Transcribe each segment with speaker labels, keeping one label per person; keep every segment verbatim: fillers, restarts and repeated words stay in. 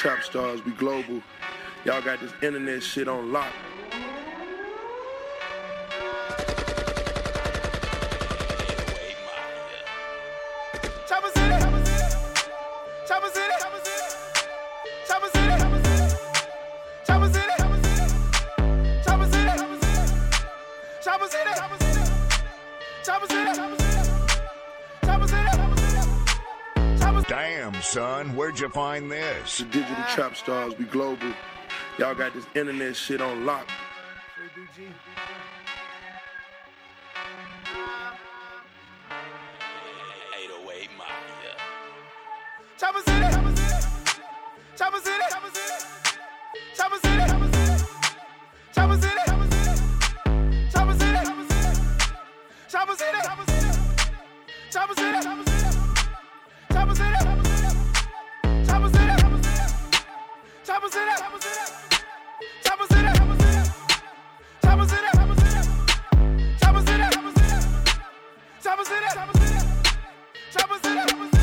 Speaker 1: trap stars, we global. Y'all got this internet shit on lock.
Speaker 2: Chopper City, Chopper City, Chopper City, Chopper City, Chopper City, Chopper City, Chopper City, Chopper City,
Speaker 3: Damn, son, where'd you find this?
Speaker 1: The digital trap stars, we global. Y'all got this internet shit on lock.
Speaker 2: Free B G. Chopper City, Chopper City, Chopper City, Chopper City, Chopper City, Chopper City, Chopper City, Chopper City, Chopper City, Chopper City, Chopper City, Chopper City, Chopper City, Chopper City, Chopper City, Chopper City.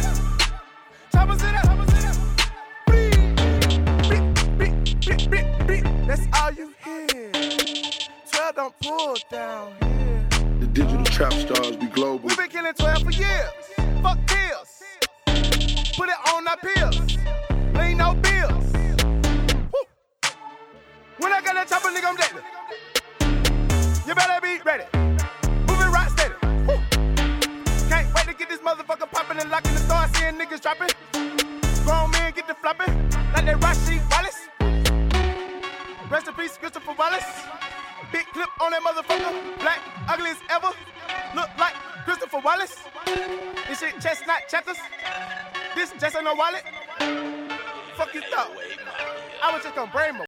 Speaker 2: That's all you hear. twelve don't pull down here.
Speaker 1: The digital trap stars, we global.
Speaker 2: We been killing twelve for years. Fuck pills. Put it on our pills. Ain't no bills. Woo. When I got that chopper, nigga, I'm dead. You better be ready. Moving right steady. Woo. Can't wait to get this motherfucker popping and locking the store. Seeing niggas dropping. Grown men get the flopping. Like that Rasheed Wallace. Rest in peace, Christopher Wallace. Big clip on that motherfucker. Black, ugly as ever. Look like Christopher Wallace. This shit chestnut checkers. This just ain't no wallet. Fuck you thought. I was just gonna brain him.